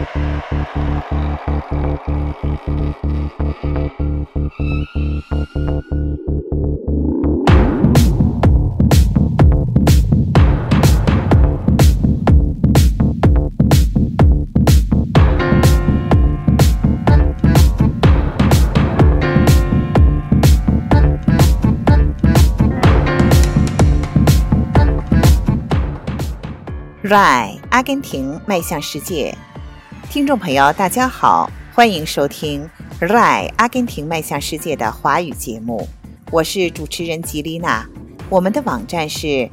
RAI 阿根廷迈向世界，听众朋友大家好，欢迎收听 RAI 阿根廷迈向世界的华语节目，我是主持人吉丽娜。我们的网站是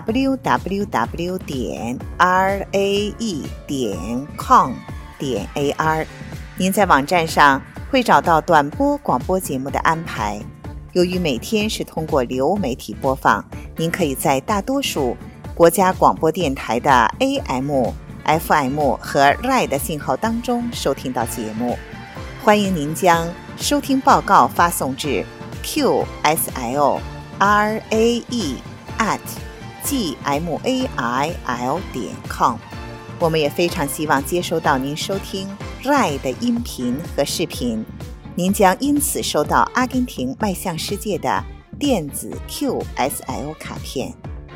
www.rae.com.ar， 您在网站上会找到短波广播节目的安排。由于每天是通过流媒体播放，您可以在大多数国家广播电台的 AM、FM 和 RAI 的信号当中收听到节目。欢迎您将收听报告发送至 qsil@gmail.com。 我们也非常希望接收到您收听 RAI 的音频和视频，您将因此收到阿根廷迈向世界的电子 QSL 卡片。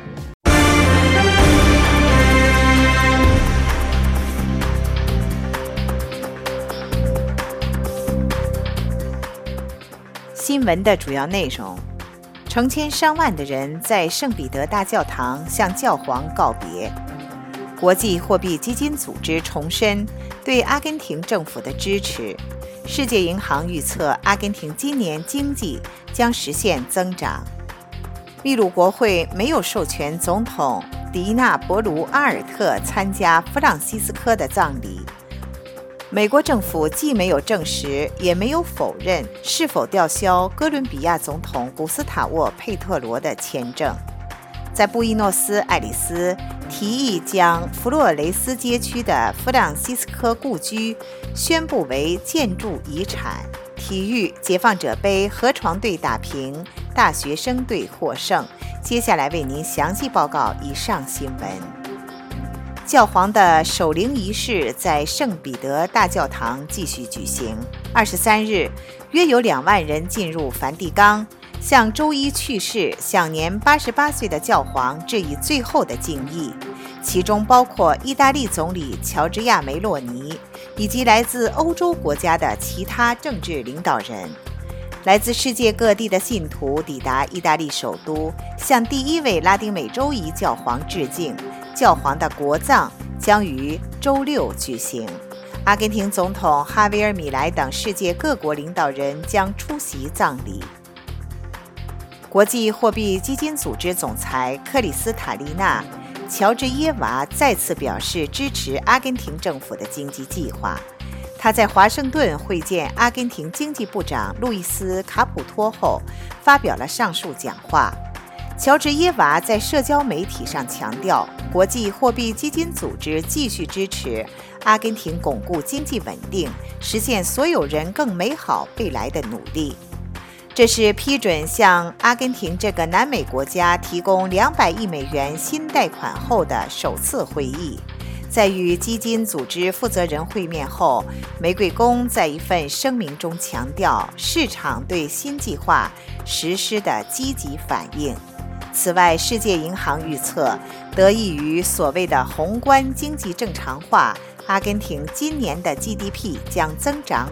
新闻的主要内容：成千上万的人在圣彼得大教堂向教皇告别。国际货币基金组织重申对阿根廷政府的支持。世界银行预测阿根廷今年经济将实现增长。秘鲁国会没有授权总统迪纳博卢阿尔特参加弗朗西斯科的葬礼。美国政府既没有证实，也没有否认是否吊销哥伦比亚总统古斯塔沃·佩特罗的签证。在布宜诺斯艾利斯提议将弗洛雷斯街区的弗朗西斯科故居宣布为建筑遗产。体育，解放者杯河床队打平，大学生队获胜。接下来为您详细报告以上新闻。教皇的守灵仪式在圣彼得大教堂继续举行。23日，约有2万人进入梵蒂冈，向周一去世、享年88岁的教皇致以最后的敬意，其中包括意大利总理乔治亚梅洛尼以及来自欧洲国家的其他政治领导人。来自世界各地的信徒抵达意大利首都，向第一位拉丁美洲裔教皇致敬。教皇的国葬将于周六举行。阿根廷总统哈维尔·米莱等世界各国领导人将出席葬礼。国际货币基金组织总裁克里斯塔丽娜·乔治耶娃再次表示支持阿根廷政府的经济计划。他在华盛顿会见阿根廷经济部长路易斯·卡普托后，发表了上述讲话。乔治耶娃在社交媒体上强调，国际货币基金组织继续支持阿根廷巩固经济稳定，实现所有人更美好未来的努力。这是批准向阿根廷这个南美国家提供200亿美元新贷款后的首次会议。在与基金组织负责人会面后，玫瑰宫在一份声明中强调市场对新计划实施的积极反应。此外，世界银行预测，得益于所谓的宏观经济正常化，阿根廷今年的 GDP 将增长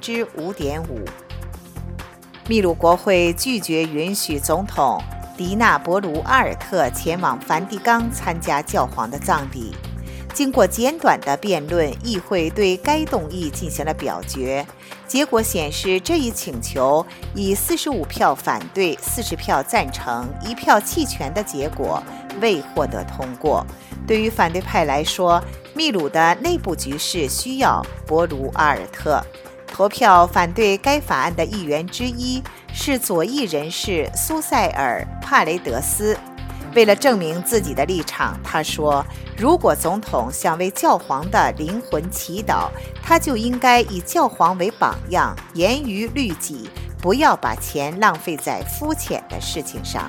5.5%。秘鲁国会拒绝允许总统迪纳博卢阿尔特前往梵蒂冈参加教皇的葬礼。经过简短的辩论，议会对该动议进行了表决。结果显示，这一请求以45票反对、40票赞成、1票弃权的结果未获得通过。对于反对派来说，秘鲁的内部局势需要博卢阿尔特。投票反对该法案的议员之一是左翼人士苏塞尔·帕雷德斯。为了证明自己的立场，他说，如果总统想为教皇的灵魂祈祷，他就应该以教皇为榜样，严于律己，不要把钱浪费在肤浅的事情上。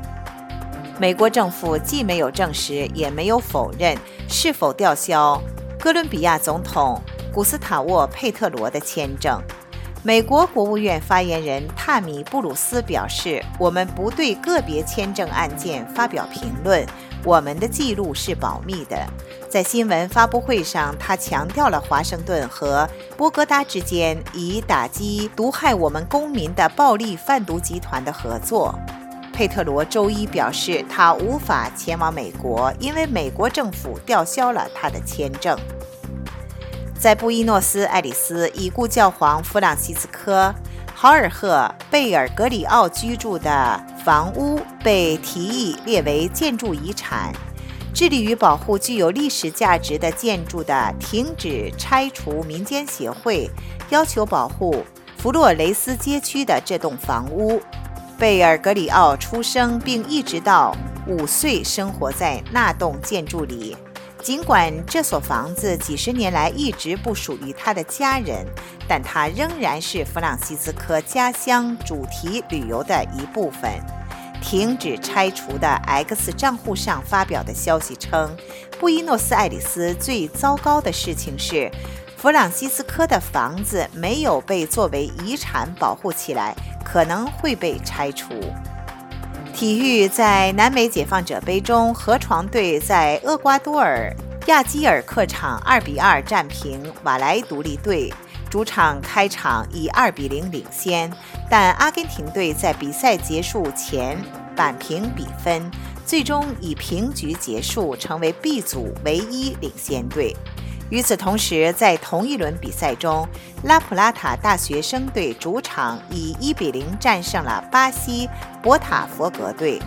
美国政府既没有证实，也没有否认是否吊销哥伦比亚总统古斯塔沃·佩特罗的签证。美国国务院发言人塔米·布鲁斯表示，我们不对个别签证案件发表评论，我们的记录是保密的。在新闻发布会上，他强调了华盛顿和波哥达之间以打击毒害我们公民的暴力贩毒集团的合作。佩特罗周一表示，他无法前往美国，因为美国政府吊销了他的签证。在布宜诺斯艾利斯，已故教皇弗朗西斯科·豪尔赫·贝尔格里奥居住的房屋被提议列为建筑遗产。致力于保护具有历史价值的建筑的停止拆除民间协会要求保护弗洛雷斯街区的这栋房屋。贝尔格里奥出生并一直到5岁生活在那栋建筑里。尽管这所房子几十年来一直不属于他的家人，但它仍然是弗朗西斯科家乡主题旅游的一部分。停止拆除的 X 账户上发表的消息称，布宜诺斯艾利斯最糟糕的事情是，弗朗西斯科的房子没有被作为遗产保护起来，可能会被拆除。体育，在南美解放者杯中，河床队在厄瓜多尔亚基尔客场2-2战平瓦莱独立队。主场开场以2-0领先，但阿根廷队在比赛结束前扳平比分，最终以平局结束，成为 B 组唯一领先队。与此同时，在同一轮比赛中，拉普拉塔大学生队主场以1-0战胜了巴西博塔佛格队。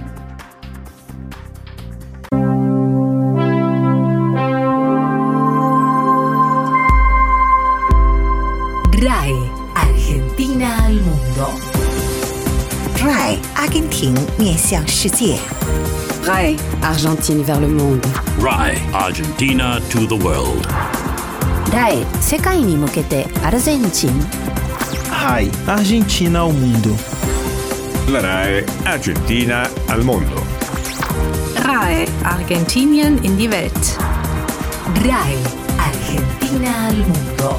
RAI Argentina al mundo. RAI 阿根廷面向世界。 RAI Argentine vers le monde. RAI Argentina to the world. RAI 世界に向けてアルゼンチン。 RAI Argentina al mundo. La RAI Argentina al mondo. RAI Argentinien in die Welt. RAI Argentina al mundo.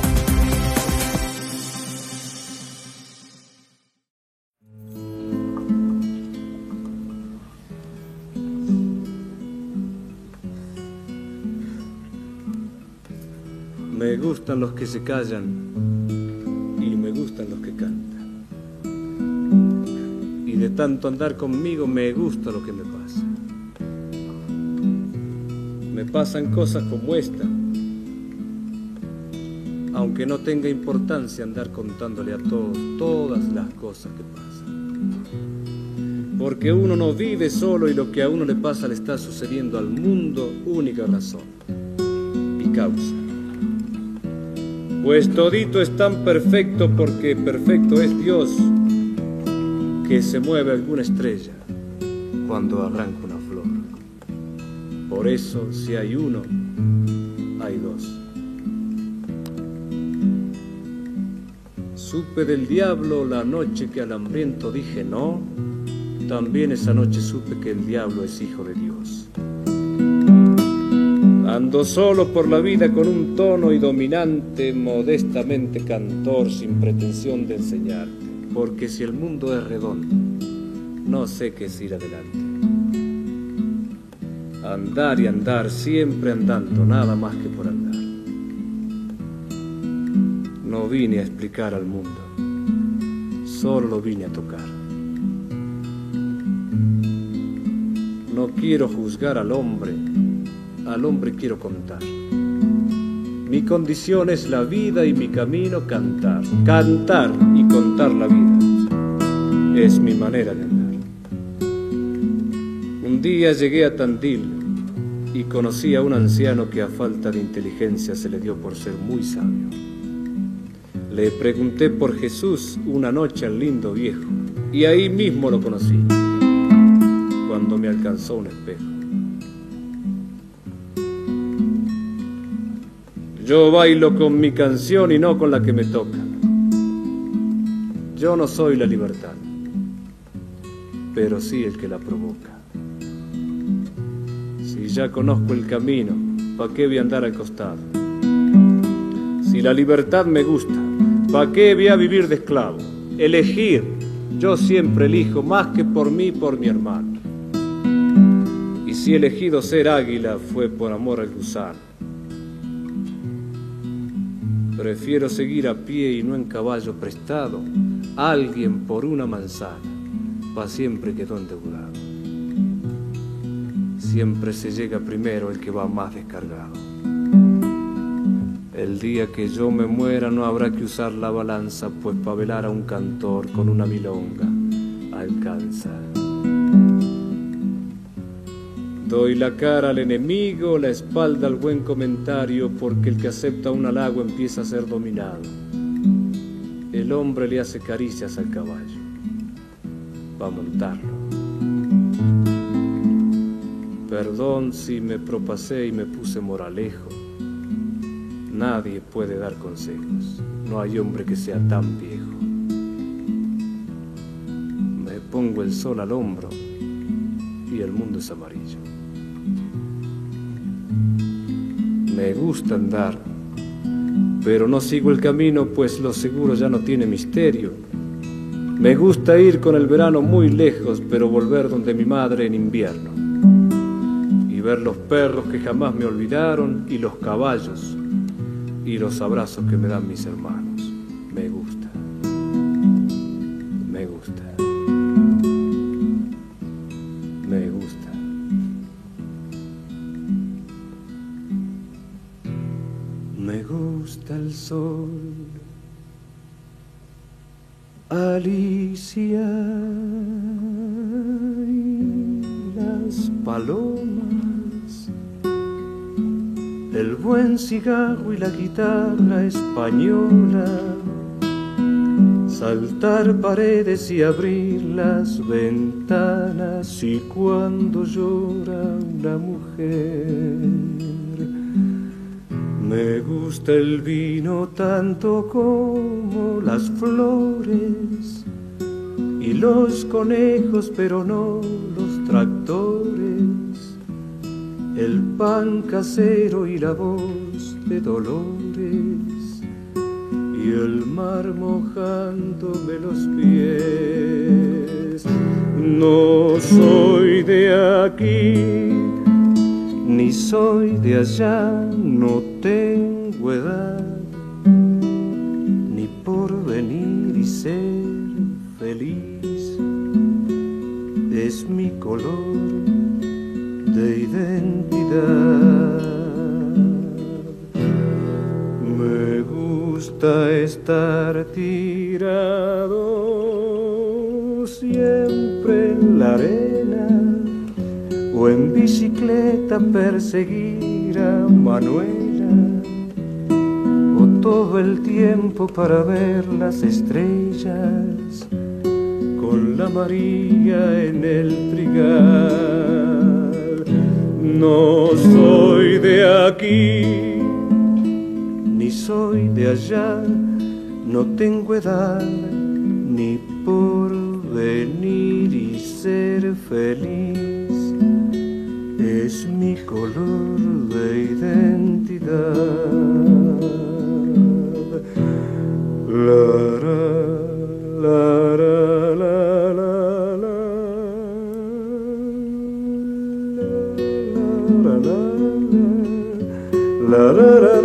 Me gustan los que se callan y me gustan los que cantan. Y de tanto andar conmigo me gusta lo que me pasa. Me pasan cosas como esta, aunque no tenga importancia andar contándole a todos todas las cosas que pasan. Porque uno no vive solo y lo que a uno le pasa le está sucediendo al mundo, única razón y causa. Pues todito es tan perfecto porque perfecto es Dios, que se mueve alguna estrella cuando arranca una flor. Por eso, si hay uno, hay dos. Supe del diablo la noche que al hambriento dije no, también esa noche supe que el diablo es hijo de Dios. Ando solo por la vida con un tono y dominante, modestamente cantor, sin pretensión de enseñarte, porque si el mundo es redondo, no sé qué es ir adelante. Andar y andar, siempre andando, nada más que por andar. No vine a explicar al mundo, solo lo vine a tocar. No quiero juzgar al hombre quiero contar. Mi condición es la vida y mi camino cantar. Cantar y contar la vida es mi manera de andar. Un día llegué a Tandil y conocí a un anciano que a falta de inteligencia se le dio por ser muy sabio. Le pregunté por Jesús una noche al lindo viejo y ahí mismo lo conocí, cuando me alcanzó un espejo. Yo bailo con mi canción y no con la que me toca. Yo no soy la libertad, pero sí el que la provoca. Si ya conozco el camino, ¿pa' qué voy a andar al costado? Si la libertad me gusta, ¿pa' qué voy a vivir de esclavo? Elegir, yo siempre elijo más que por mí, por mi hermano. Y si he elegido ser águila fue por amor al gusano. Prefiero seguir a pie y no en caballo prestado. Alguien por una manzana, pa' siempre quedó endeudado. Siempre se llega primero el que va más descargado. El día que yo me muera no habrá que usar la balanza, pues pa' velar a un cantor con una milonga alcanza. Doy la cara al enemigo, la espalda al buen comentario, porque el que acepta un halago empieza a ser dominado. El hombre le hace caricias al caballo, va a montarlo. Perdón si me propasé y me puse moralejo. Nadie puede dar consejos, no hay hombre que sea tan viejo. Me pongo el sol al hombro y el mundo es amarillo. Me gusta andar, pero no sigo el camino, pues lo seguro ya no tiene misterio. Me gusta ir con el verano muy lejos, pero volver donde mi madre en invierno. Y ver los perros que jamás me olvidaron, y los caballos, y los abrazos que me dan mis hermanos. Me gusta, me gusta, me gusta. Me gusta el sol, Alicia, y las palomas, el buen cigarro y la guitarra española, saltar paredes y abrir las ventanas, y cuando llora una mujer. Me gusta el vino tanto como las flores y los conejos, pero no los tractores, el pan casero y la voz de Dolores, y el mar mojándome los pies. No soy de aquí, ni soy de allá, no tengo edad, ni por venir y ser feliz. Es mi color de identidad. Me gusta estar tirado siempre en la arena, o en bicicleta perseguir a Manuela, o todo el tiempo para ver las estrellas con la María en el trigal. No soy de aquí, ni soy de allá, no tengo edad, ni por venir y ser feliz. Es mi color de identidad. La, la, la, la, la, la, la, la, la, la,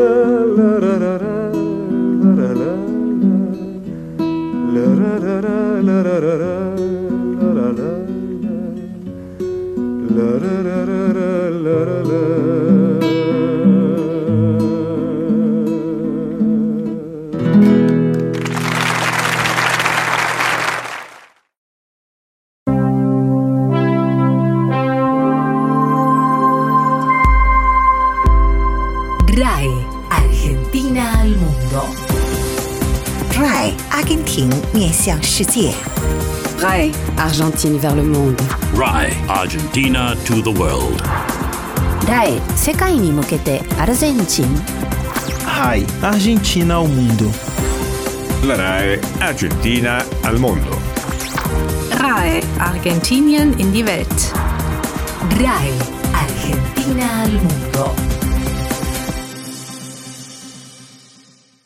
RAE Argentina al mundo. RAE 阿根廷面向世界。 RAE Argentine vers le monde. RAE Argentina to the world. RAE 世界に向けてアルゼンチン。 RAI Argentina ao mundo. La RAE Argentina al mondo. RAE Argentinien in die Welt. RAE Argentina al mundo.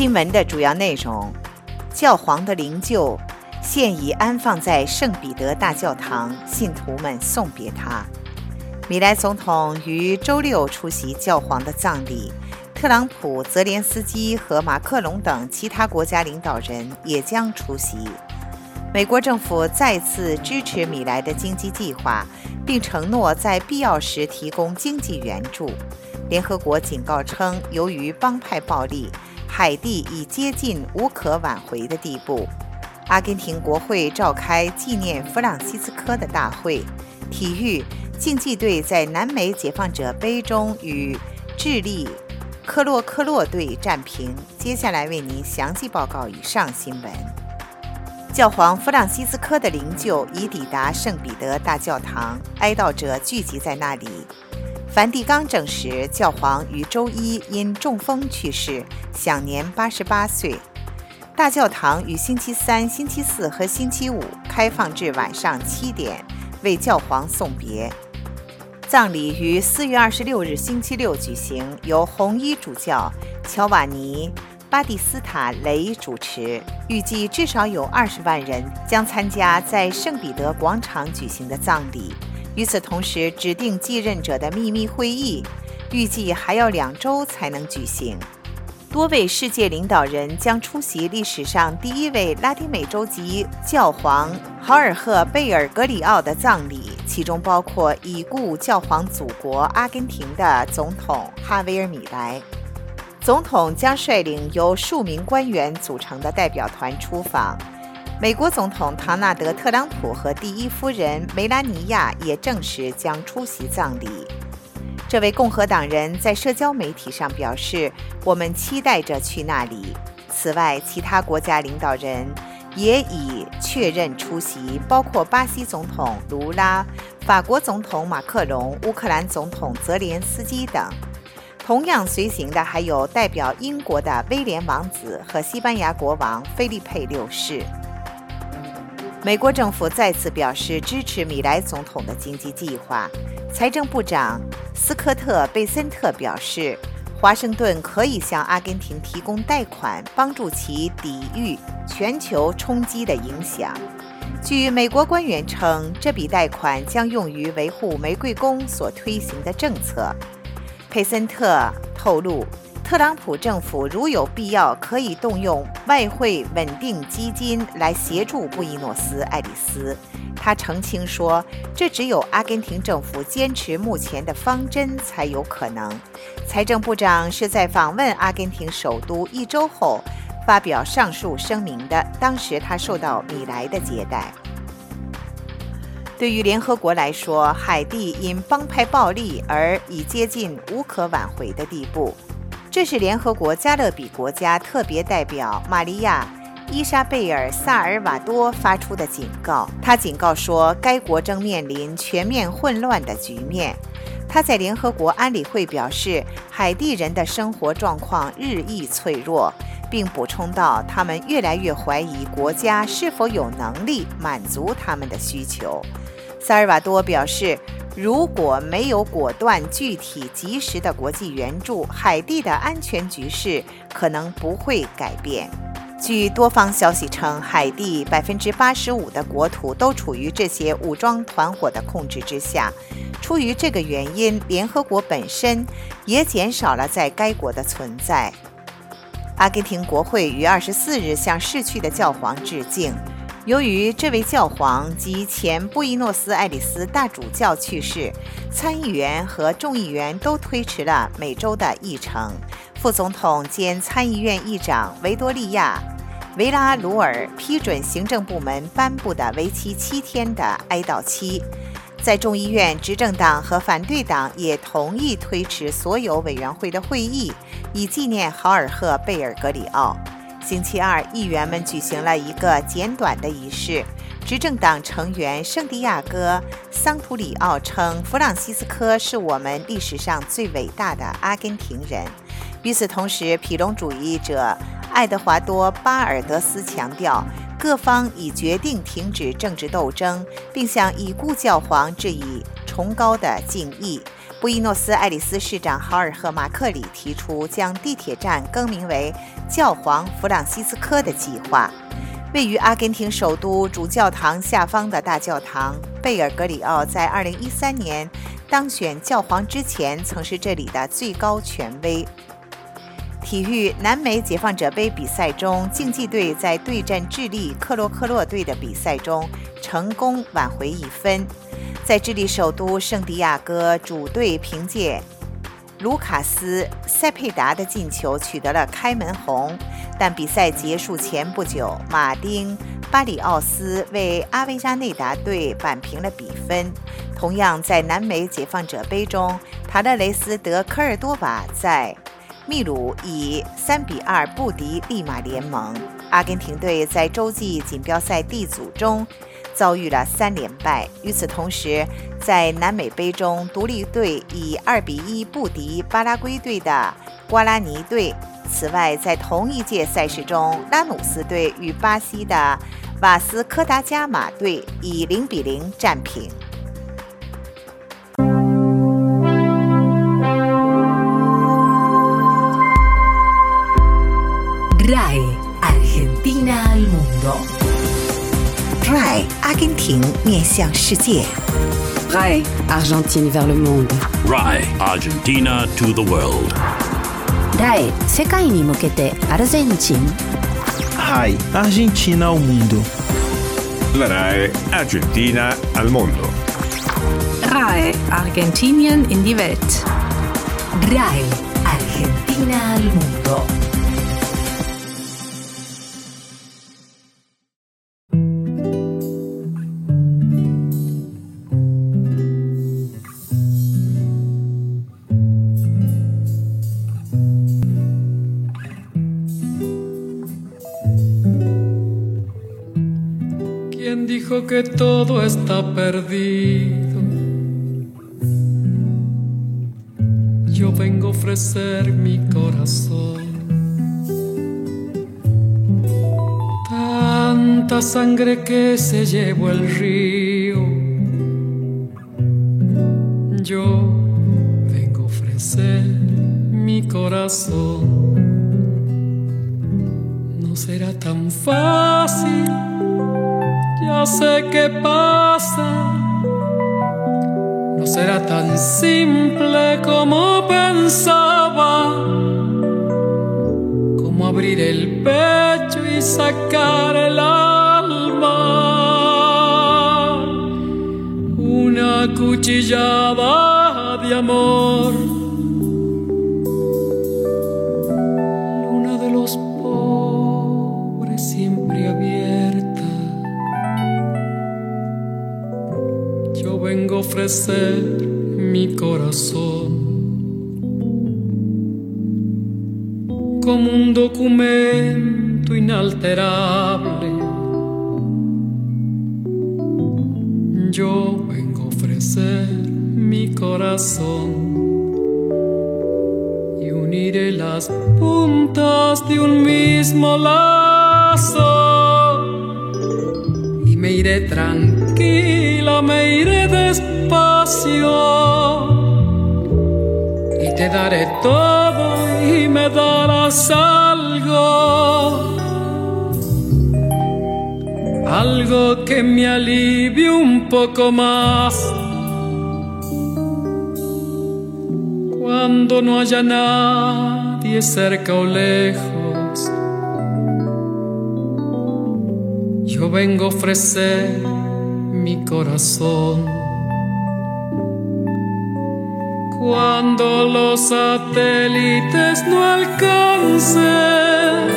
新闻的主要内容：教皇的灵柩现已安放在圣彼得大教堂，信徒们送别他。米莱总统于周六出席教皇的葬礼，特朗普、泽连斯基和马克龙等其他国家领导人也将出席。美国政府再次支持米莱的经济计划，并承诺在必要时提供经济援助。联合国警告称，由于帮派暴力，海地已接近无可挽回的地步。阿根廷国会召开纪念弗朗西斯科的大会。体育，竞技队在南美解放者杯中与智利科洛克洛队战平。接下来为您详细报告以上新闻。教皇弗朗西斯科的灵柩已抵达圣彼得大教堂，哀悼者聚集在那里。梵蒂冈证实，教皇于周一因中风去世，享年88岁。大教堂于星期三、星期四和星期五开放至晚上7点，为教皇送别。葬礼于4月26日星期六举行，由红衣主教乔瓦尼·巴蒂斯塔雷主持。预计至少有20万人将参加在圣彼得广场举行的葬礼。与此同时，指定继任者的秘密会议预计还要2周才能举行。多位世界领导人将出席历史上第一位拉丁美洲籍教皇豪尔赫·贝尔格里奥的葬礼，其中包括已故教皇祖国阿根廷的总统哈维尔·米莱。总统将率领由数名官员组成的代表团出访。美国总统唐纳德·特朗普和第一夫人梅拉尼亚也证实将出席葬礼。这位共和党人在社交媒体上表示：“我们期待着去那里。”此外，其他国家领导人也已确认出席，包括巴西总统卢拉、法国总统马克龙、乌克兰总统泽连斯基等。同样随行的还有代表英国的威廉王子和西班牙国王菲利佩六世。美国政府再次表示支持米莱总统的经济计划。财政部长斯科特·贝森特表示，华盛顿可以向阿根廷提供贷款，帮助其抵御全球冲击的影响。据美国官员称，这笔贷款将用于维护玫瑰宫所推行的政策。佩森特透露，特朗普政府如有必要，可以动用外汇稳定基金来协助布宜诺斯艾利斯。他澄清说，这只有阿根廷政府坚持目前的方针才有可能。财政部长是在访问阿根廷首都1周后发表上述声明的，当时他受到米莱的接待。对于联合国来说，海地因帮派暴力而已接近无可挽回的地步。这是联合国加勒比国家特别代表玛利亚·伊莎贝尔·萨尔瓦多发出的警告。他警告说，该国正面临全面混乱的局面。他在联合国安理会表示，海地人的生活状况日益脆弱，并补充道，他们越来越怀疑国家是否有能力满足他们的需求。萨尔瓦多表示，如果没有果断、具体、及时的国际援助，海地的安全局势可能不会改变。据多方消息称，海地85%的国土都处于这些武装团伙的控制之下。出于这个原因，联合国本身也减少了在该国的存在。阿根廷国会于24日向逝去的教皇致敬。由于这位教皇及前布宜诺斯艾利斯大主教去世，参议员和众议员都推迟了每周的议程。副总统兼参议院议长维多利亚·维拉鲁尔批准行政部门颁布的为期7天的哀悼期。在众议院，执政党和反对党也同意推迟所有委员会的会议，以纪念豪尔赫·贝尔格里奥。星期二，议员们举行了一个简短的仪式。执政党成员圣地亚哥·桑图里奥称，弗朗西斯科是我们历史上最伟大的阿根廷人。与此同时，毗隆主义者爱德华多·巴尔德斯强调，各方已决定停止政治斗争，并向已故教皇致以崇高的敬意。布宜诺斯艾利斯市长豪尔赫·马克里提出将地铁站更名为教皇弗朗西斯科的计划。位于阿根廷首都主教堂下方的大教堂，贝尔格里奥在2013年当选教皇之前，曾是这里的最高权威。体育南美解放者杯比赛中，竞技队在对阵智利克洛克洛队的比赛中成功挽回1分。在智利首都圣地亚哥，主队凭借卢卡斯·塞佩达的进球取得了开门红，但比赛结束前不久，马丁·巴里奥斯为阿维加内达队扳平了比分。同样在南美解放者杯中，塔勒雷斯·德科尔多瓦在秘鲁以3-2不敌利马联盟。阿根廷队在洲际锦标赛 D 组中遭遇了3连败。与此同时，在南美杯中，独立队以2-1不敌巴拉圭队的瓜拉尼队。此外，在同一届赛事中，拉努斯队与巴西的瓦斯科达加马队以0-0战平。 RAI Argentina al mundo. RAI 阿根廷面向世界。 RAI Argentine vers le monde. RAI Argentina to the world. RAI 世界に向けてアルゼンチン。 RAI Argentina ao mundo. La RAI Argentina al mondo. RAI Argentinien in die Welt. RAI Argentina al mundo. ¿Quién dijo que todo está perdido? Yo vengo a ofrecer mi corazón. Tanta sangre que se llevó el río. Yo vengo a ofrecer mi corazón. No será tan fácil. Ya sé qué pasa, no será tan simple como pensaba, como abrir el pecho y sacar el alma, una cuchillada de amor, luna de los pobres siempre abierta. Yo vengo a ofrecer mi corazón como un documento inalterable. Yo vengo a ofrecer mi corazón y uniré las puntas de un mismo lazo. Y me iré tranquila, me iré despacio y te daré todo y me darás algo que me alivie un poco más cuando no haya nadie cerca o lejos. Yo vengo a ofrecer mi corazón cuando los satélites no alcancen.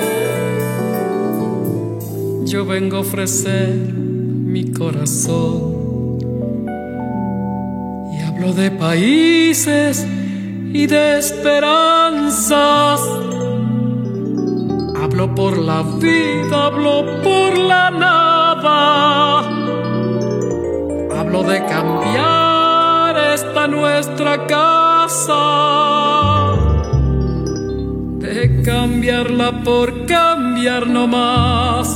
Yo vengo a ofrecer mi corazón y hablo de países y de esperanzas. Hablo por la vida, hablo por la nada. Hablo de cambiar esta nuestra casa, de cambiarla por cambiar no más.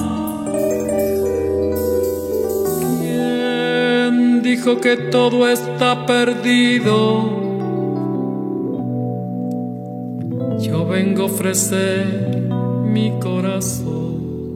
¿Quién dijo que todo está perdido? Yo vengo a ofrecer mi corazón.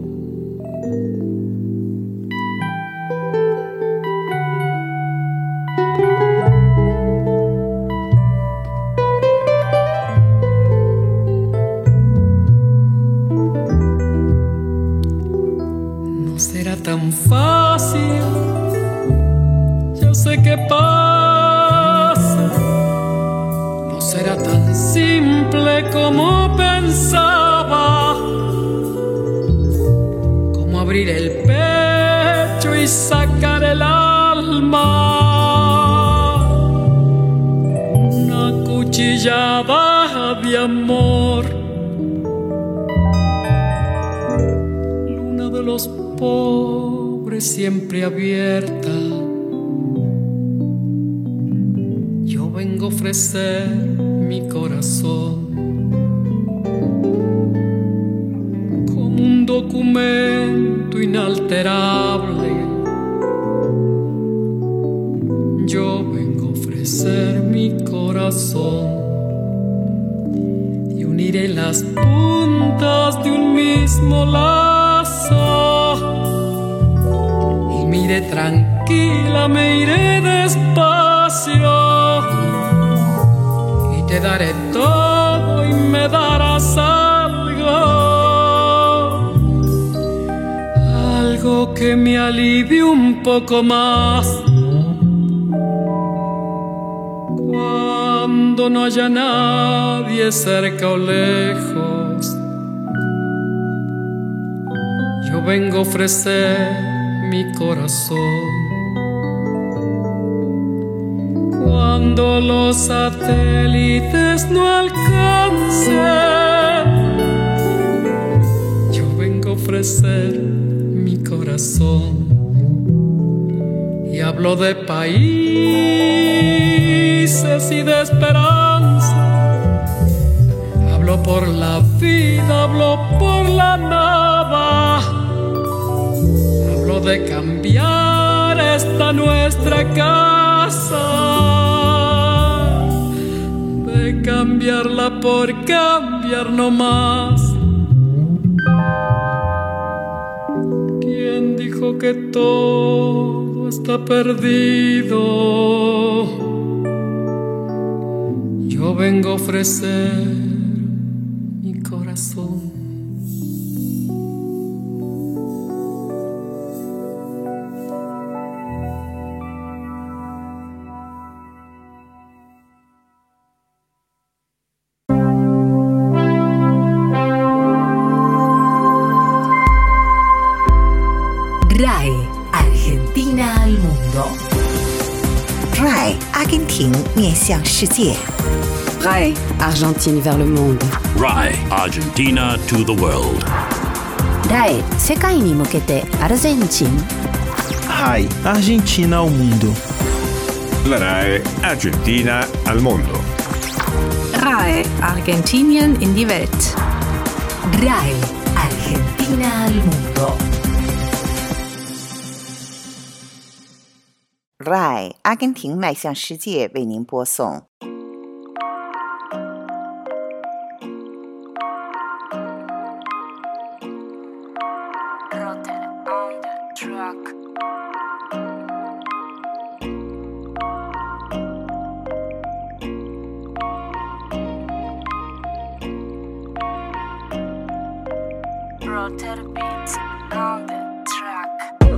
No será tan fácil, yo sé que pasa. No será tan simple como pensaba, como abrir el pecho y sacar el alma. Una cuchillada de amor. Luna de los pobres siempre abierta. Yo vengo a ofrecer mi corazón como un documento inalterable. Yo vengo a ofrecer mi corazón y uniré las puntas de un mismo lazo. Y me iré tranquila, me iré despacio. Te daré todo y me darás algo que me alivie un poco más. Cuando no haya nadie cerca o lejos, yo vengo a ofrecer mi corazón. Cuando los satélites no alcancen, yo vengo a ofrecer mi corazón. Y hablo de países y de esperanza. Hablo por la vida, hablo por la nada. Hablo de cambiar esta nuestra casa. Cambiarla por cambiar no más. ¿Quién dijo que todo está perdido? Yo vengo a ofrecer mi corazón. RAE Argentina al mundo. RAE 阿根廷面向世界。 RAE Argentine vers le monde. RAE Argentina to the world. RAE 世界に向けてアルゼンチン。 RAI Argentina ao mundo. La RAE Argentina al mondo. RAE Argentinien in die Welt. RAE Argentina al mundo. RAI 阿根廷迈向世界为您播送。 Rotter beats on the track.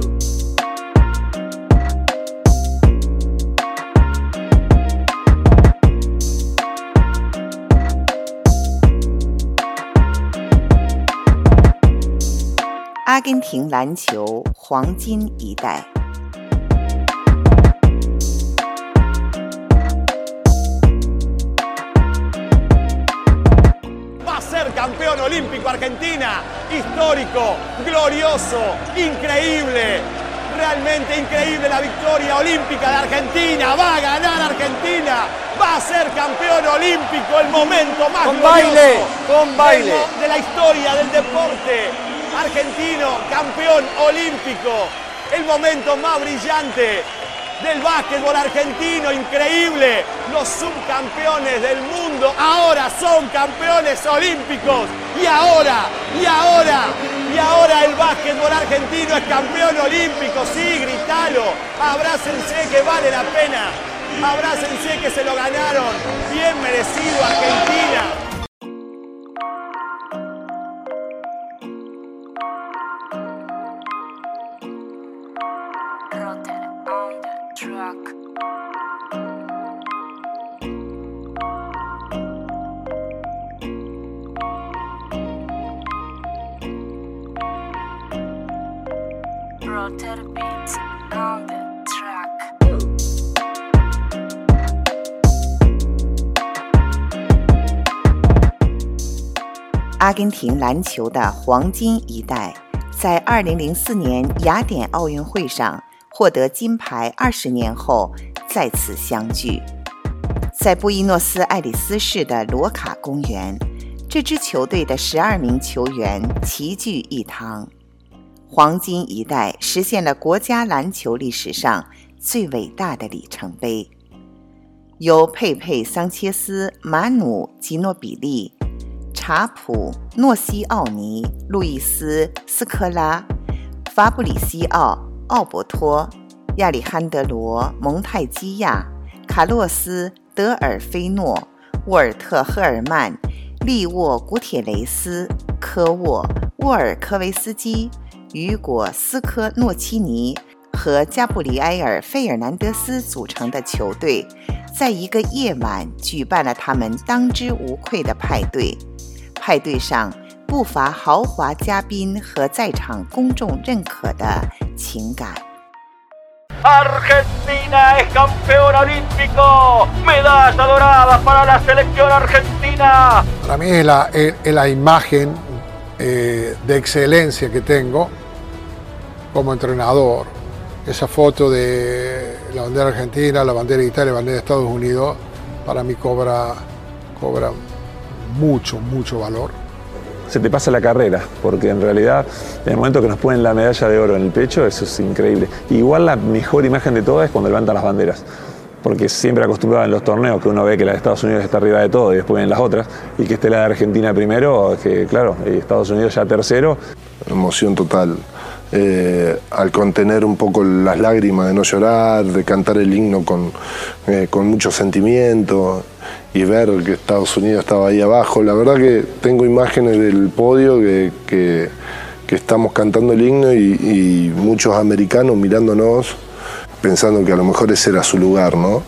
《阿根廷篮球黄金一代》。 Campeón olímpico Argentina, histórico, glorioso, increíble, realmente increíble la victoria olímpica de Argentina. Va a ganar Argentina, va a ser campeón olímpico, el momento más glorioso con baile de la historia del deporte argentino, campeón olímpico, el momento más brillante del básquetbol argentino, increíble. Los subcampeones del mundo ahora son campeones olímpicos Y ahora el básquetbol argentino es campeón olímpico. Sí, gritalo. Abrácense que vale la pena. Abrácense que se lo ganaron. Bien merecido Argentina. Rotter on the track. Rotter beats on the track. 阿根廷篮球的黄金一代，在2004年雅典奥运会上获得金牌20年后再次相聚。在布宜诺斯艾利斯市的罗卡公园，这支球队的12名球员齐聚一堂。黄金一代实现了国家篮球历史上最伟大的里程碑。由佩佩·桑切斯、马努·吉诺比利、查普·诺西奥尼、路易斯·斯科拉、法布里西奥·奥伯托、亚历罕德罗·蒙泰基亚、卡洛斯·德尔菲诺、沃尔特·赫尔曼、利沃·古铁雷斯、科沃·沃尔科维斯基、雨果·斯科诺基尼和加布里埃尔·费尔南德斯组成的球队，在一个夜晚举办了他们当之无愧的派对。派对上不乏豪华嘉宾和在场公众认可的情感。 Argentina es campeona olímpico, medalla dorada para la selección argentina. Para mí es la imagen de excelencia que tengo como entrenador. Esa foto de la bandera argentina, la bandera de Italia, la bandera de Estados Unidos, para mí cobra mucho valor. Se te pasa la carrera, porque en realidad en el momento que nos ponen la medalla de oro en el pecho, eso es increíble. Igual la mejor imagen de todas es cuando levantan las banderas, porque siempre acostumbrado en los torneos que uno ve que la de Estados Unidos está arriba de todo y después vienen las otras, y que esté la de Argentina primero, que claro, y Estados Unidos ya tercero. Emoción total. Al contener un poco las lágrimas de no llorar, de cantar el himno con mucho sentimiento y ver que Estados Unidos estaba ahí abajo. La verdad que tengo imágenes del podio que estamos cantando el himno y muchos americanos mirándonos pensando que a lo mejor ese era su lugar, ¿no?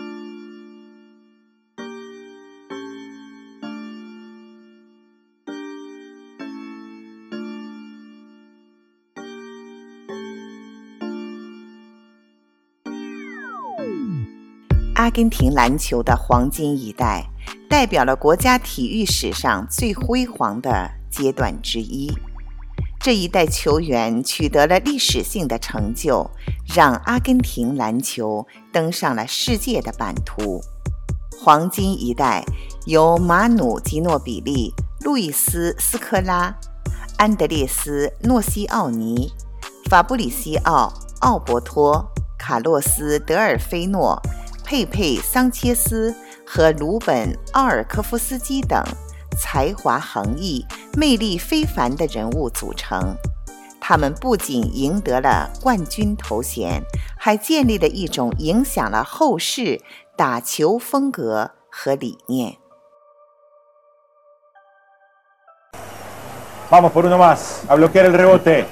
《阿根廷篮球的黄金一代》代表了国家体育史上最辉煌的阶段之一。这一代球员取得了历史性的成就，让阿根廷篮球登上了世界的版图。黄金一代由马努·吉诺比利、路易斯·斯科拉、安德烈斯·诺西奥尼、法布里西奥·奥伯托、卡洛斯·德尔菲诺、佩佩·桑切斯和鲁本·奥尔科夫斯基等才华横溢、魅力非凡的人物组成。他们不仅赢得了冠军头衔，还建立了一种影响了后世打球风格和理念。 Vamos por uno más, a bloquear el rebote.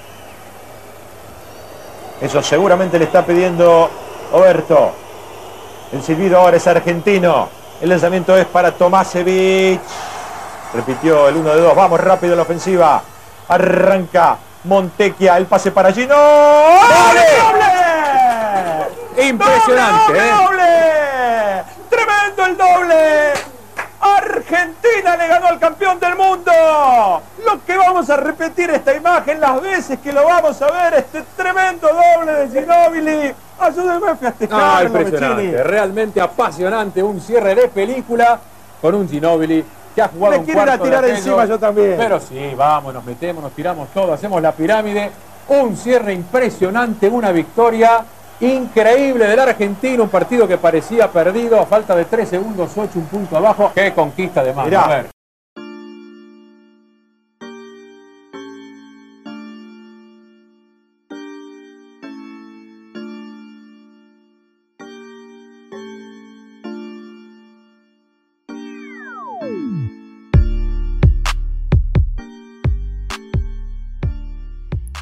Eso seguramente le está pidiendo Oberto. El silbido ahora es argentino. El lanzamiento es para Tomasevic. Repitió el 1 de 2. Vamos rápido en la ofensiva. Arranca Montecchia. El pase para Gino. ¡Doble! ¡Doble! Impresionante, ¡doble! ¡Doble! ¡Tremendo el doble! Argentina le ganó al campeón del mundo. Lo que vamos a repetir esta imagen las veces que lo vamos a ver, este tremendo doble de Ginóbili. Ayúdenme a festejar. Impresionante, realmente apasionante, un cierre de película con un Ginóbili que ha jugado un cuarto de aquello. Me quieren tirar encima yo también. Pero sí, vamos, nos metemos, nos tiramos todo, hacemos la pirámide. Un cierre impresionante, una victoria increíble del argentino, un partido que parecía perdido, a falta de 3 segundos, 8, un punto abajo. ¡Qué conquista de mano! A ver.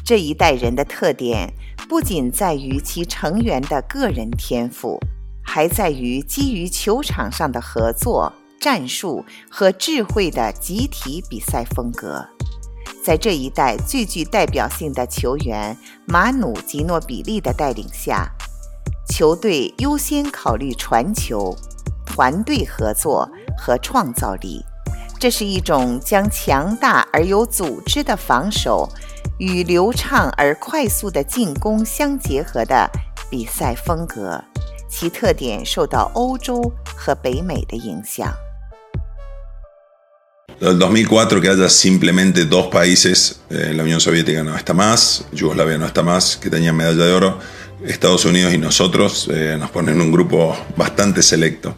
这一代人的特点不仅在于其成员的个人天赋，还在于基于球场上的合作、战术和智慧的集体比赛风格。在这一代最具代表性的球员马努·吉诺比利的带领下，球队优先考虑传球、团队合作和创造力。这是一种将强大而有组织的防守与流畅而快速的进攻相结合的比赛风格，其特点受到欧洲和北美的影响。 Lo del 2004 que haya simplemente dos países, la Unión Soviética no está más, Yugoslavia no está más, que tenían medalla de oro, Estados Unidos y nosotros nos ponen en un grupo bastante selecto.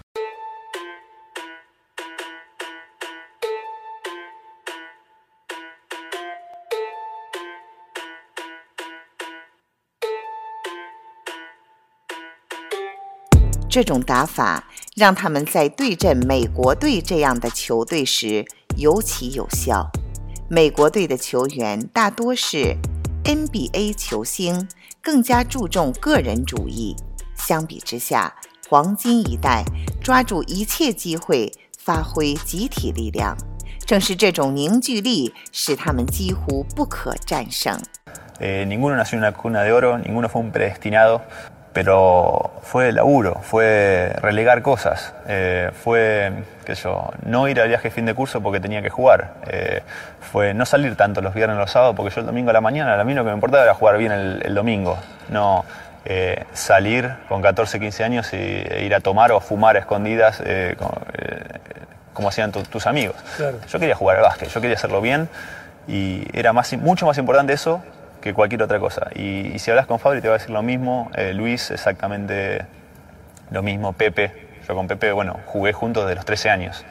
这种打法让他们在对阵美国队这样的球队时尤其有效。美国队的球员大多是 NBA 球星，更加注重个人主义。相比之下，黄金一代抓住一切机会，发挥集体力量。正是这种凝聚力使他们几乎不可战胜。 Ninguno nació en una cuna de oro, ninguno fue un predestinado.Pero fue laburo, fue relegar cosas, fue no ir al viaje fin de curso porque tenía que jugar, fue no salir tanto los viernes y los sábados porque yo el domingo a la mañana, a mí lo que me importaba era jugar bien el domingo, no salir con 14, 15 años e ir a tomar o a fumar a escondidas como hacían tus amigos. Claro. Yo quería jugar al básquet, yo quería hacerlo bien y era mucho más importante eso que cualquier otra cosa. Y si hablas con Fabri te va a decir lo mismo, Luis exactamente lo mismo, Pepe. Yo con Pepe, bueno, jugué juntos desde los 13 años.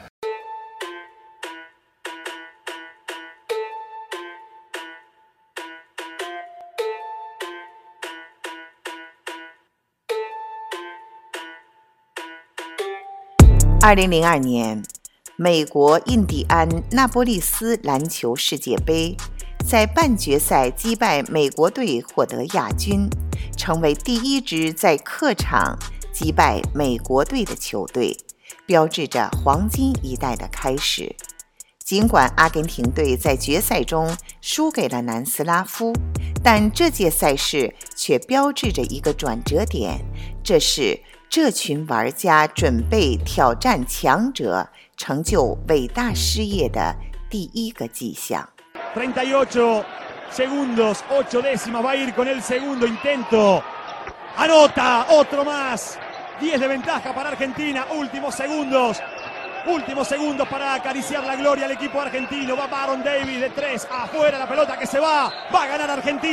2002年，美国印第安纳波利斯篮球世界杯在半决赛击败美国队获得亚军，成为第一支在客场击败美国队的球队，标志着黄金一代的开始。尽管阿根廷队在决赛中输给了南斯拉夫，但这届赛事却标志着一个转折点，这是这群玩家准备挑战强者、成就伟大事业的第一个迹象。 38 segundos, 8 décimas, va a ir con el segundo intento. Anota, otro más. 10 de ventaja para Argentina, últimos segundos para acariciar la gloria al equipo argentino. Va Baron Davis de 3, afuera la pelota que se va a ganar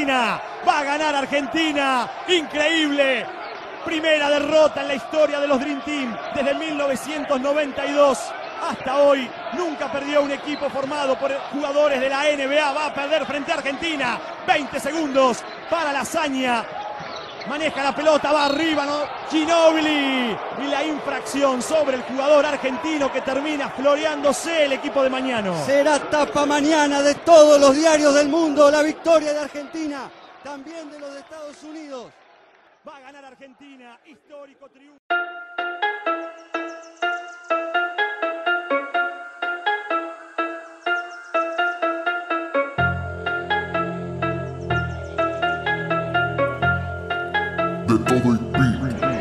Argentina, increíble. Primera derrota en la historia de los Dream Team desde 1992. Hasta hoy nunca perdió un equipo formado por jugadores de la NBA. Va a perder frente a Argentina. 20 segundos para la hazaña. Maneja la pelota, va arriba, ¿no? Ginóbili. Y la infracción sobre el jugador argentino que termina floreándose el equipo de Mañano. Será tapa mañana de todos los diarios del mundo. La victoria de Argentina, también de los de Estados Unidos. Va a ganar Argentina. Histórico triunfo. De todo y beat.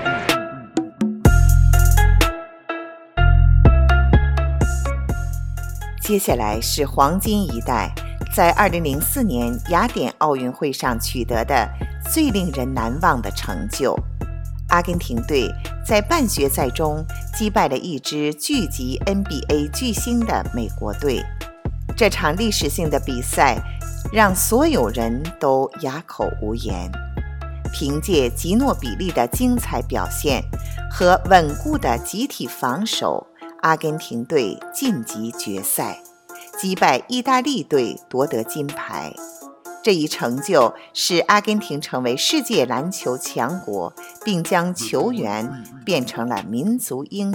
接下来是黄金一代在2004年雅典奥运会上取得的最令人难忘的成就。阿根廷队在半决赛中击败了一支聚集 NBA 巨星的美国队。这场历史性的比赛让所有人都哑口无言。凭借吉诺比利的精彩表现和稳固的集体防守，阿根廷队晋级决赛，击败意大利队夺得金牌。这一成就使阿根廷成为世界篮球强国，并将球员变成了民族英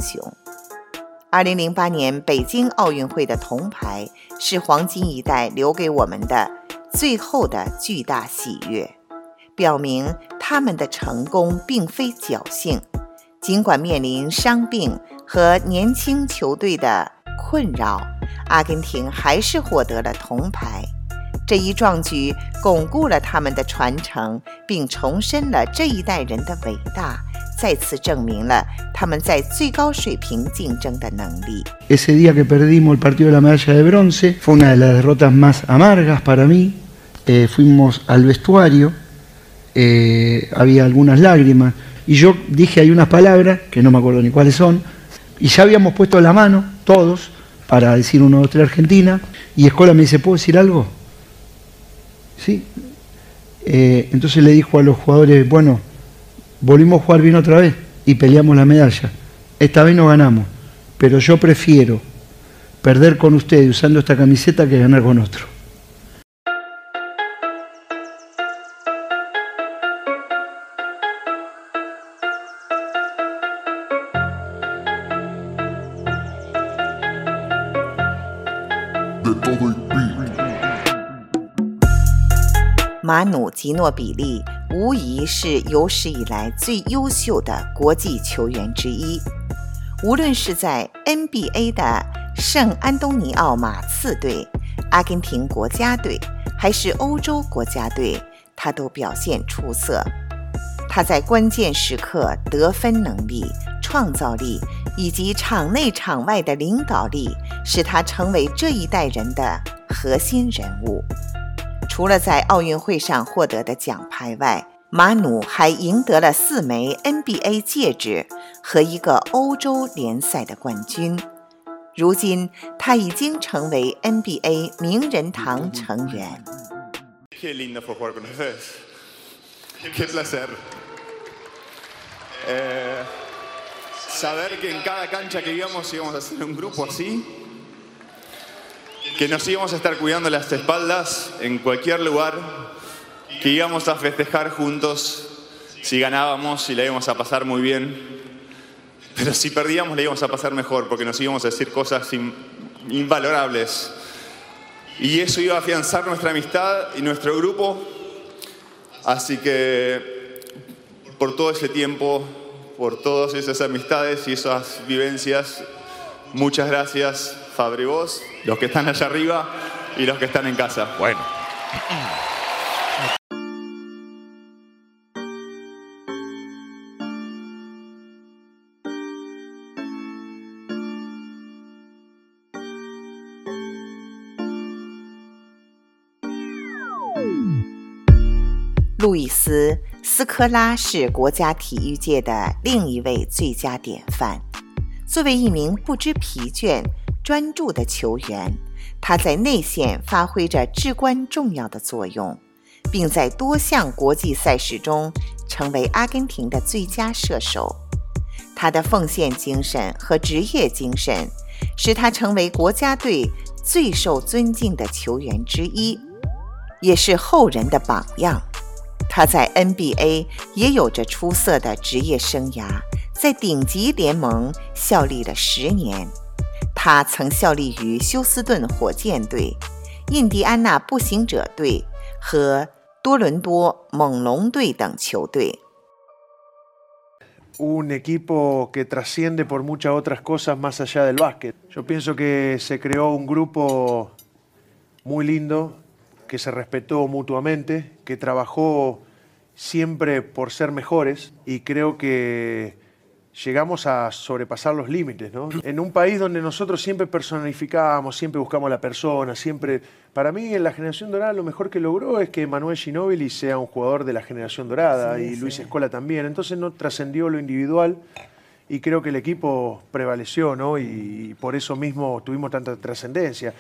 雄。2008年北京奥运会的铜牌是黄金一代留给我们的最后的巨大喜悦，表明他们的成功并非侥幸。尽管面临伤病和年轻球队的困扰，阿根廷还是获得了铜牌。这一壮举巩固了他们的传承，并重申了这一代人的伟大，再次证明了他们在最高水平竞争的能力。 Ese día que perdimos el partido de la medalla de bronce fue una de las derrotas más amargas para mí. Fuimos al vestuario, había algunas lágrimas y yo dije hay unas palabras que no me acuerdo ni cuáles son, y ya habíamos puesto la mano todos para decir 1, 2, 3 Argentina, y Escola me dice, ¿puedo decir algo? Sí. Entonces le dijo a los jugadores, bueno, volvimos a jugar bien otra vez y peleamos la medalla. Esta vez no ganamos, pero yo prefiero perder con ustedes usando esta camiseta que ganar con otro. De todo y pi. 马努·吉诺比利无疑是有史以来最优秀的国际球员之一。无论是在 NBA 的圣安东尼奥马刺队、阿根廷国家队，还是欧洲国家队，他都表现出色。他在关键时刻得分能力、创造力以及场内场外的领导力，使他成为这一代人的核心人物。除了在奥运会上获得的奖牌外，马努还赢得了4枚 NBA 戒指和1个欧洲联赛的冠军。如今，他已经成为 NBA 名人堂成员。 Qué lindo fue jugar con ustedes. Qué placer. Saber que en cada cancha que íbamos a hacer un grupo así, que nos íbamos a estar cuidando las espaldas en cualquier lugar, que íbamos a festejar juntos si ganábamos y la íbamos a pasar muy bien, pero si perdíamos la íbamos a pasar mejor porque nos íbamos a decir cosas invalorables. Y eso iba a afianzar nuestra amistad y nuestro grupo. Así que por todo ese tiempo, por todas esas amistades y esas vivencias, muchas gracias, Fabri, vos, los que están allá arriba y los que están en casa. Bueno. 路易斯·斯科拉是国家体育界的另一位最佳典范。作为一名不知疲倦、专注的球员，他在内线发挥着至关重要的作用，并在多项国际赛事中成为阿根廷的最佳射手。他的奉献精神和职业精神使他成为国家队最受尊敬的球员之一，也是后人的榜样。他在 NBA 也有着出色的职业生涯，在顶级联盟效力了10年。他曾效力于休斯顿火箭队、印第安纳步行者队和多伦多猛龙队等球队。 Un equipo que trasciende por muchas otras cosas más allá del básquet. Yo pienso que se creó un grupo muy lindo, que se respetó mutuamente, que trabajó siempre por ser mejores y creo que llegamos a sobrepasar los límites, ¿no? En un país donde nosotros siempre personificamos, siempre buscamos a la persona, siempre... Para mí, en la generación dorada, lo mejor que logró es que Manuel Ginóbili sea un jugador de la generación dorada y Luis Escola también. Entonces no trascendió lo individual y creo que el equipo prevaleció, ¿no? Y por eso mismo tuvimos tanta trascendencia.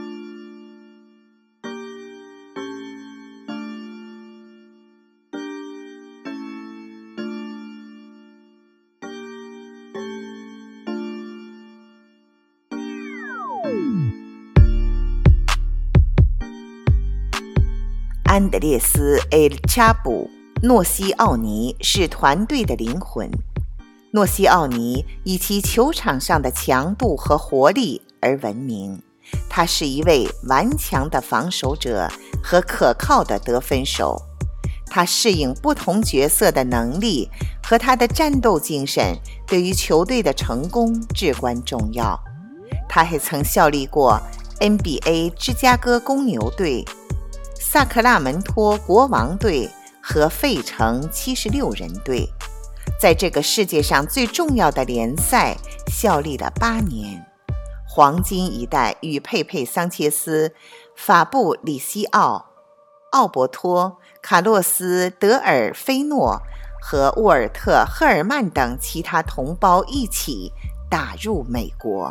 安德烈斯·埃尔查普·诺西奥尼是团队的灵魂。诺西奥尼以其球场上的强度和活力而闻名。他是一位顽强的防守者和可靠的得分手。他适应不同角色的能力和他的战斗精神对于球队的成功至关重要。他还曾效力过 NBA 芝加哥公牛队、萨克拉门托国王队和费城76人队，在这个世界上最重要的联赛效力了8年。黄金一代与佩佩桑切斯、法布里西奥、奥伯托、卡洛斯·德尔菲诺和沃尔特·赫尔曼等其他同胞一起打入美国。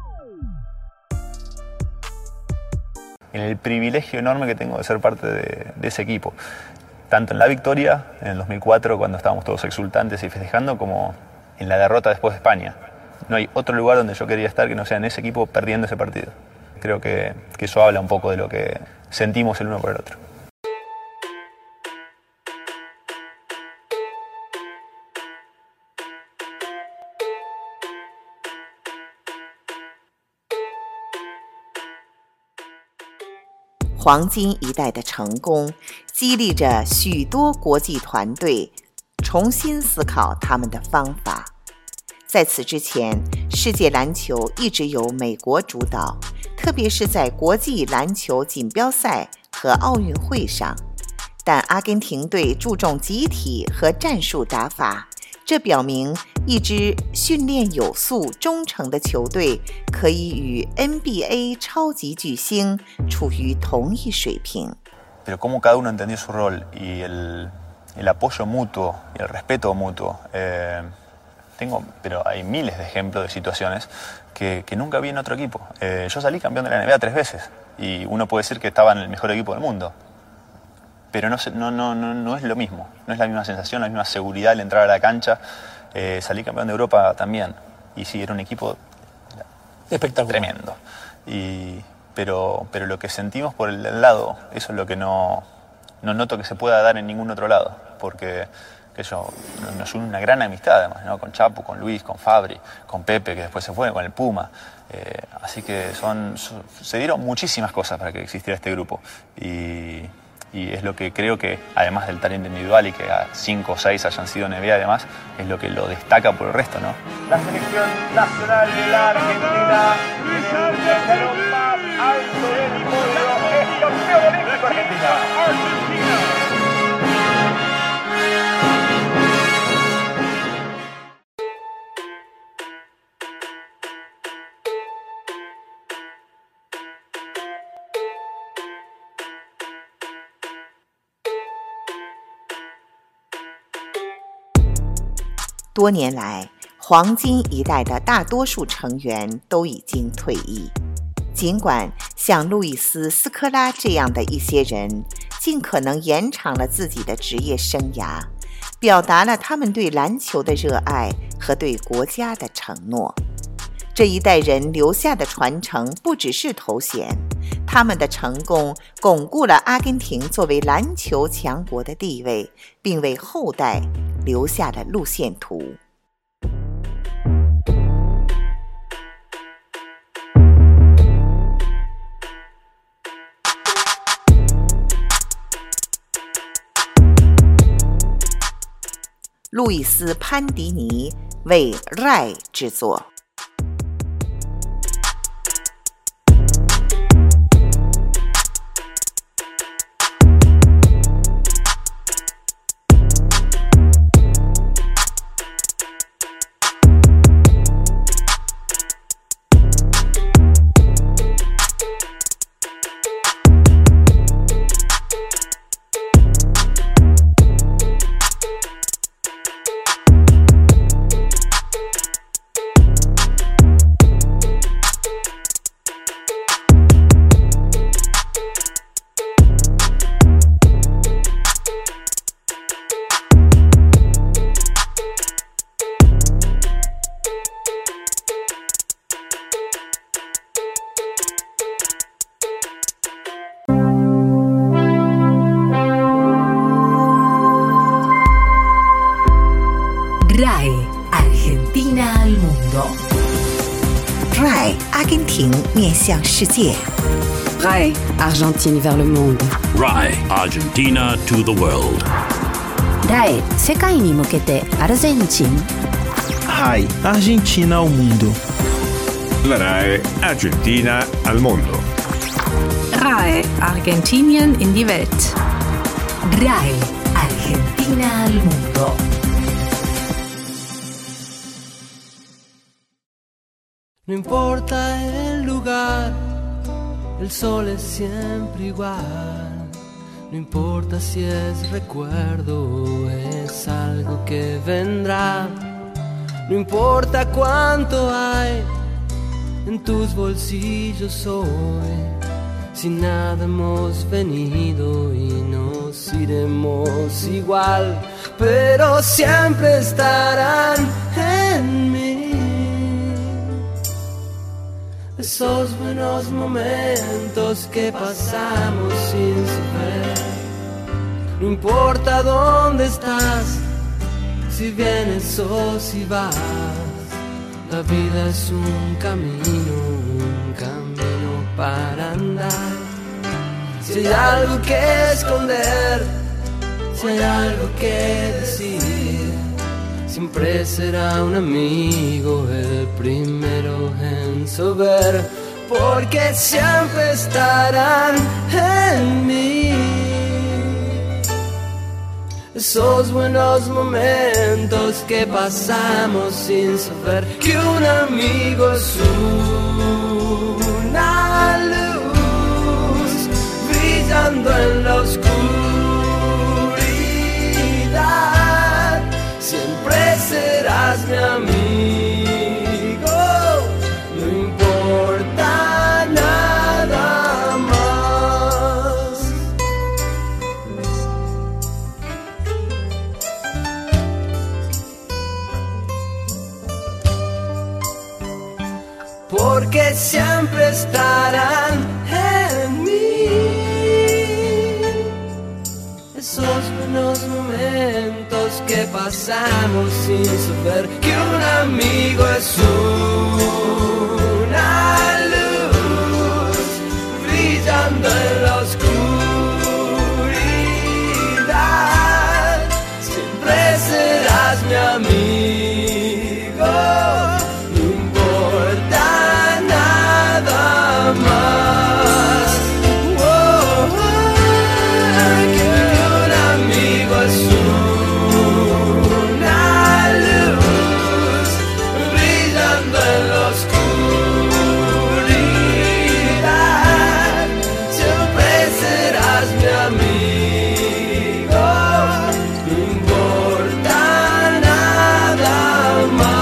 El privilegio enorme que tengo de ser parte de ese equipo, tanto en la victoria en el 2004 cuando estábamos todos exultantes y festejando, como en la derrota después de España. No hay otro lugar donde yo quería estar que no sea en ese equipo perdiendo ese partido. Creo que eso habla un poco de lo que sentimos el uno por el otro. 黄金一代的成功激励着许多国际团队重新思考他们的方法。在此之前，世界篮球一直由美国主导，特别是在国际篮球锦标赛和奥运会上。但阿根廷队注重集体和战术打法，这表明一支训练有素、忠诚的球队可以与 NBA 超级巨星处于同一水平。 Pero como cada uno entendió su rol y el apoyo mutuo y el respeto mutuo, pero hay miles de ejemplos de situaciones que nunca vi en otro equipo. Yo salí campeón de la NBA 3 veces y uno puede decir que estaba en el mejor equipo del mundo. Pero no es lo mismo, no es la misma sensación, la misma seguridad al entrar a la cancha. Salí campeón de Europa también, y sí, era un equipo espectacular, tremendo. Pero lo que sentimos por el lado, eso es lo que no noto que se pueda dar en ningún otro lado, porque nos une una gran amistad además, ¿no? Con Chapo, con Luis, con Fabri, con Pepe, que después se fue, con el Puma. Así que se dieron muchísimas cosas para que existiera este grupo. Y es lo que creo que, además del talento individual y que a 5 o 6 hayan sido NBA además, es lo que lo destaca por el resto, ¿no? La selección nacional de la Argentina, el escalón más alto del podio, es campeón olímpico Argentina. 「多年来，黄金一代的大多数成员都已经退役。尽管像路易斯·斯科拉这样的一些人尽可能延长了自己的职业生涯，表达了他们对篮球的热爱和对国家的承诺。这一代人留下的传承不只是头衔，他们的成功巩固了阿根廷作为篮球强国的地位，并为后代留下了路线图。路易斯·潘迪尼为 RAI 制作。 RAI Argentina al mundo. RAI 阿根廷面向世界。 RAI Argentine vers le monde. RAI Argentina to the world. RAI 世界に向けてアルゼンチン。 RAI Argentina ao mundo. La RAI Argentina al mondo. RAI Argentinien in die Welt. RAI Argentina al mundo. No importa el lugar, el sol es siempre igual. No importa si es recuerdo o es algo que vendrá. No importa cuánto hay en tus bolsillos hoy. Si nada hemos venido y nos iremos igual, pero siempre estarán en mí esos buenos momentos que pasamos sin saber. No importa dónde estás, si vienes o si vas, la vida es un camino para andar. Si hay algo que esconder, si hay algo que decir, siempre será un amigo el primero en saber, porque siempre estarán en mí esos buenos momentos que pasamos sin saber que un amigo es una luz brillando en la oscuridad. Siempre serás mi amigo, no importa nada más. Porque siempre estarán en mí esos buenos momentos que pasamos sin saber que un amigo es una luz brillando en la oscuridad. Siempre serás mi amigo, no importa nada más. Que un amigo es una luz brillando en la oscuridad. Siempre serás mi amigo, no importa nada más.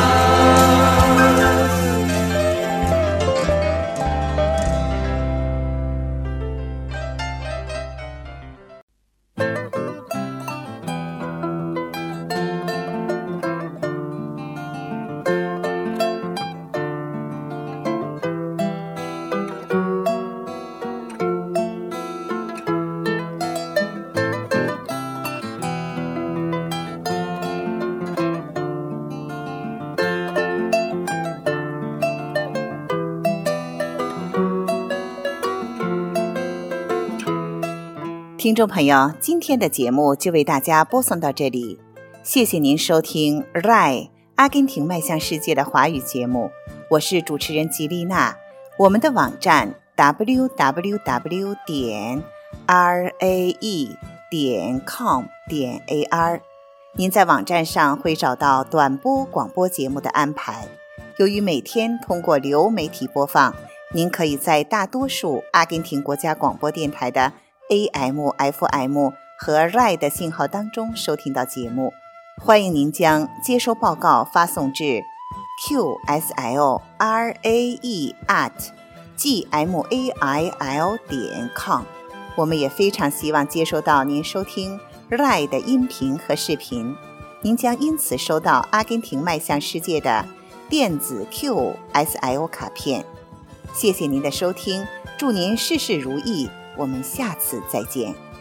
听众朋友，今天的节目就为大家播送到这里，谢谢您收听 RAI 阿根廷迈向世界的华语节目，我是主持人吉丽娜。我们的网站 www.rae.com.ar， 您在网站上会找到短波广播节目的安排。由于每天通过流媒体播放，您可以在大多数阿根廷国家广播电台的AM、FM 和 RAI 的信号当中收听到节目。欢迎您将接收报告发送至 qsl.rae@gmail.com。 我们也非常希望接收到您收听 RAI 的音频和视频，您将因此收到阿根廷迈向世界的电子 QSL 卡片。谢谢您的收听，祝您事事如意，我们下次再见。